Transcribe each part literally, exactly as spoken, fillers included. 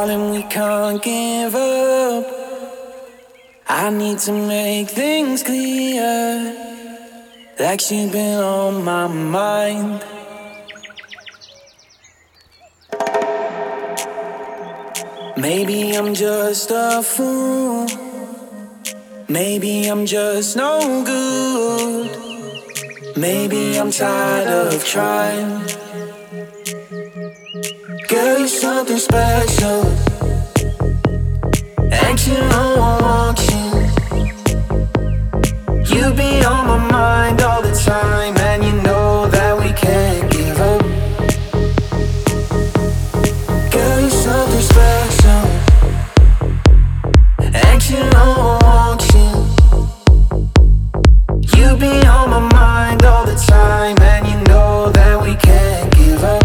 Darling, we can't give up. I need to make things clear, like you've been on my mind. Maybe I'm just a fool. Maybe I'm just no good. Maybe I'm tired of trying. Girl, you're something special, and you know I want you. You be on my mind all the time, and you know that we can't give up. Girl, you're something special, and you know I want you. You be on my mind all the time, and you know that we can't give up.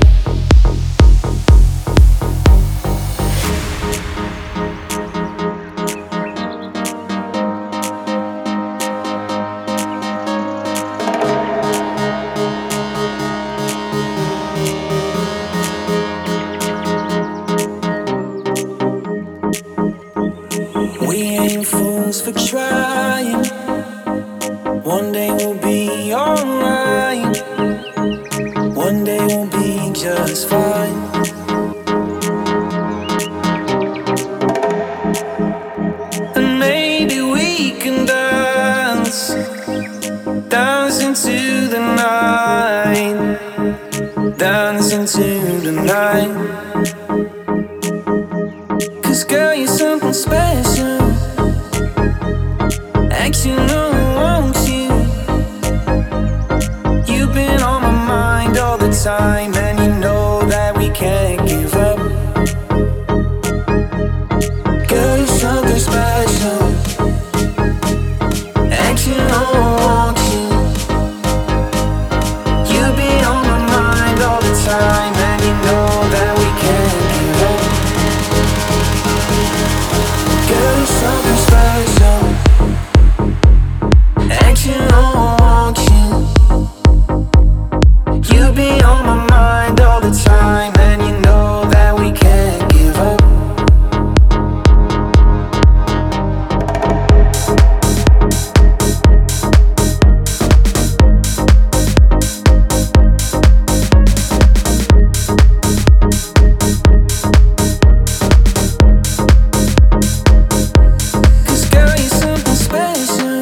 We ain't fools for trying. One day we'll be alright. One day we'll be just fine. And maybe we can dance, dance into the night, dance into the night. 'Cause girl, you're something special, and you know I want you. You've been on my mind all the time, and you know that we can't give up. Girl, you're something special, and you know I want you. You be on my mind all the time, and you know that we can't give up. Girl, you're something special, and you know I want you. You be on my mind all the time, and you know that we can't give up. Cause girl, you're something special,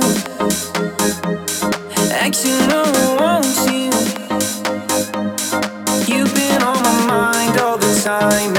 and you know I want you. You've been on my mind all the time,